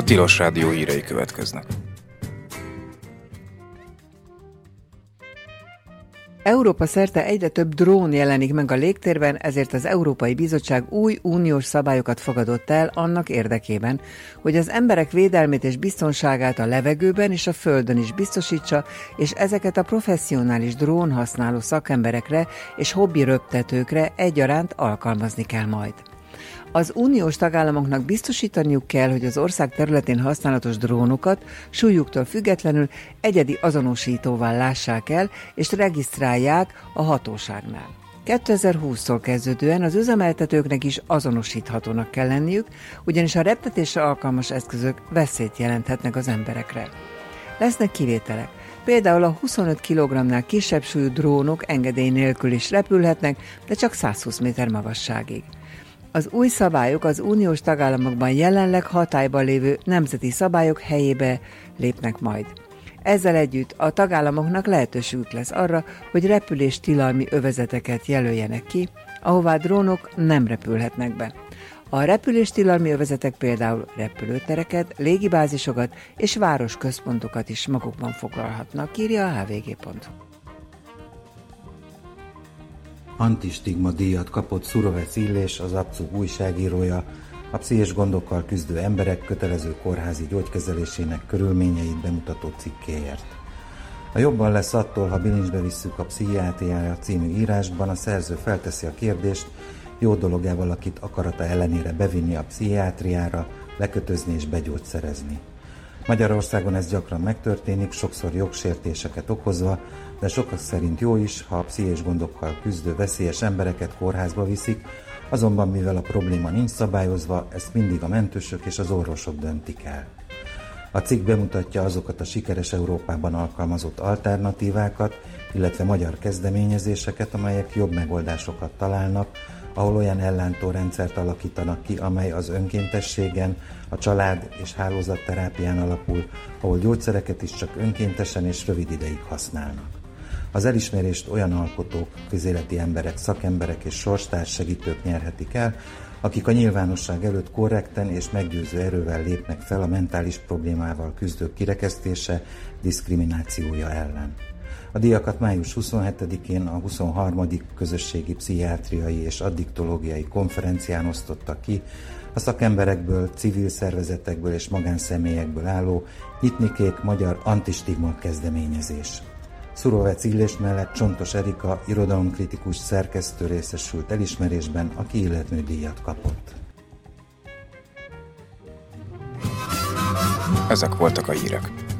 Tilos Rádió hírei következnek. Európa szerte egyre több drón jelenik meg a légtérben, ezért az Európai Bizottság új uniós szabályokat fogadott el annak érdekében, hogy az emberek védelmét és biztonságát a levegőben és a földön is biztosítsa, és ezeket a professzionális drón használó szakemberekre és hobbi röptetőkre egyaránt alkalmazni kell majd. Az uniós tagállamoknak biztosítaniuk kell, hogy az ország területén használatos drónokat súlyuktól függetlenül egyedi azonosítóval lássák el, és regisztrálják a hatóságnál. 2020-tól kezdődően az üzemeltetőknek is azonosíthatónak kell lenniük, ugyanis a reptetésre alkalmas eszközök veszélyt jelenthetnek az emberekre. Lesznek kivételek. Például a 25 kg-nál kisebb súlyú drónok engedély nélkül is repülhetnek, de csak 120 méter magasságig. Az új szabályok az uniós tagállamokban jelenleg hatályban lévő nemzeti szabályok helyébe lépnek majd. Ezzel együtt a tagállamoknak lehetőségük lesz arra, hogy repüléstilalmi övezeteket jelöljenek ki, ahová drónok nem repülhetnek be. A repüléstilalmi övezetek például repülőtereket, légibázisokat és városközpontokat is magukban foglalhatnak, írja a hvg.hu. Antistigma díjat kapott Szurovec Illés, az Abcug újságírója, a pszichés gondokkal küzdő emberek kötelező kórházi gyógykezelésének körülményeit bemutató cikkéért. A jobban lesz attól, ha bilincsbe visszük a pszichiátriára című írásban, a szerző felteszi a kérdést, jó dolog-e valakit akarata ellenére bevinni a pszichiátriára, lekötözni és begyógyszerezni. Magyarországon ez gyakran megtörténik, sokszor jogsértéseket okozva, de sokak szerint jó is, ha a pszichés gondokkal küzdő veszélyes embereket kórházba viszik, azonban mivel a probléma nincs szabályozva, ezt mindig a mentősök és az orvosok döntik el. A cikk bemutatja azokat a sikeres Európában alkalmazott alternatívákat, illetve magyar kezdeményezéseket, amelyek jobb megoldásokat találnak, ahol olyan ellátórendszert alakítanak ki, amely az önkéntességen, a család és hálózatterápián alapul, ahol gyógyszereket is csak önkéntesen és rövid ideig használnak. Az elismerést olyan alkotók, közéleti emberek, szakemberek és sorstárs segítők nyerhetik el, akik a nyilvánosság előtt korrekten és meggyőző erővel lépnek fel a mentális problémával küzdők kirekesztése, diszkriminációja ellen. A díjakat május 27-én a 23. Közösségi Pszichiátriai és Addiktológiai Konferencián osztottak ki a szakemberekből, civil szervezetekből és magánszemélyekből álló Nyitnikék magyar antistigma kezdeményezés. Szurovec Illés mellett Csontos Erika irodalomkritikus szerkesztő részesült elismerésben, aki illetmű díjat kapott. Ezek voltak a hírek.